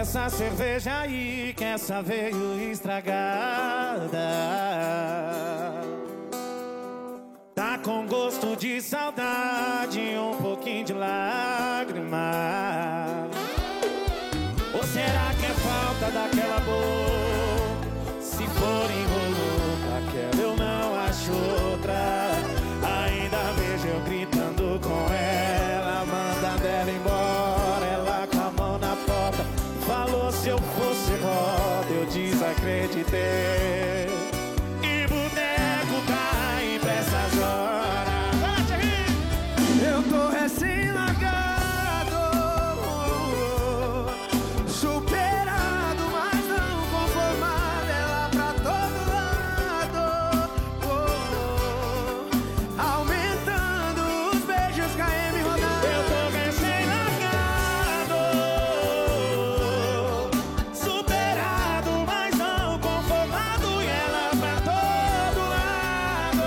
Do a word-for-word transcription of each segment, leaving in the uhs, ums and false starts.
essa cerveja aí, que essa veio estragada. Tá com gosto de saudade, um pouquinho de lágrima. Ou será que é falta daquela boca? Se for enrolo daquela eu não acho outra. Ainda vejo eu gritando com ela, mandando ela embora, ela com a mão na porta. Falou se eu fosse roda, eu desacreditei. E boteco tá aí pra essas horas. Eu tô recém-largado, superado, mas não conformado. Ela pra todo lado, oh, oh, aumentando os beijos, K M rodando. Eu tô recém-largado, superado, mas não conformado. E ela pra todo lado,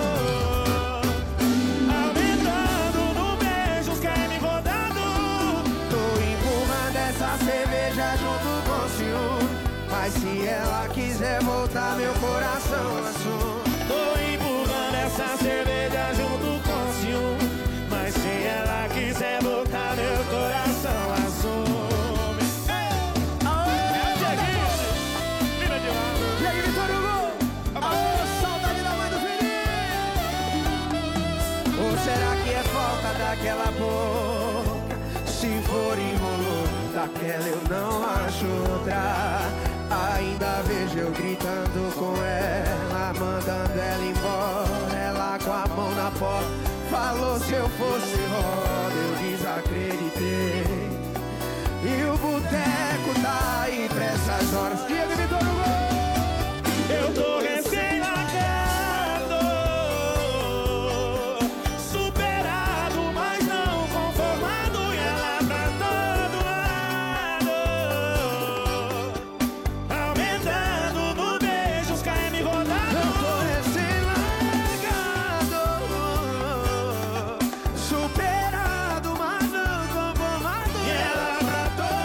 aumentando no beijo, os K M rodando. Tô empurrando essa cerveja junto com o ciúme, mas se ela quiser voltar, meu coração assume. Tô empurrando essa cerveja junto com o ciúme, mas se ela quiser voltar, meu coração assume. E aí, Vitor Hugo? Aô, saudade da mãe do Felipe! Ou será que é falta daquela boca? Se for enrolo daquela eu não acho outra. Ainda vejo eu gritando com ela, mandando ela embora, ela com a mão na porta. Falou se eu fosse roda, eu desacreditei. E o boteco tá aí pra essas horas. Diego, Vitor Hugo! Eu tô recém-largado, superado, mas não conformado. E ela pra todo lado, aumentando no beijo, os K M rodando. Eu tô recém-largado, superado, mas não conformado. E ela pra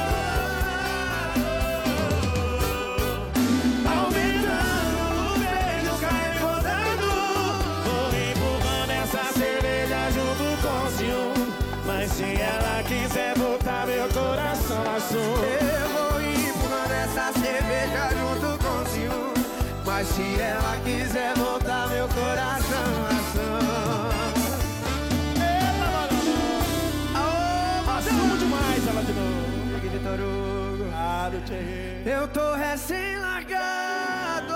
todo lado, aumentando no beijo, os K M rodando. Vou empurrando essa cerveja junto com o ciúme, mas se ela quiser voltar, meu coração assume. Eu vou empurrando essa cerveja junto com o ciúme, mas se ela quiser voltar, meu coração assume. Eita, mano! Aô, Assumo demais ela de novo. Diego, Vitor Hugo. Ah, do Thierry. Eu tô recém-largado,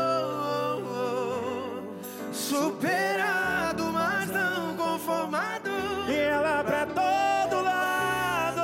superado, mas não conformado. E ela pra todo lado,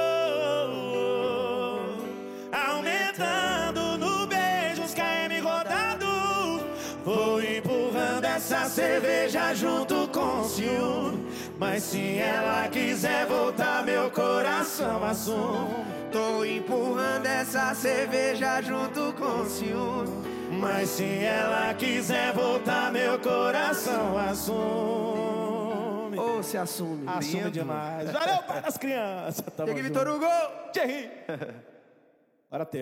aumentando no beijo, os K M rodando. Vou empurrando essa cerveja junto com o ciúme, mas se ela quiser voltar, meu coração assume. Tô empurrando essa cerveja junto com o ciúme, Mas se ela quiser voltar, meu coração assume. ou se assume. Assume Lindo. demais. Valeu, pai das crianças. Tamo Diego, junto. Vitor Hugo. Thierry. Bora ter.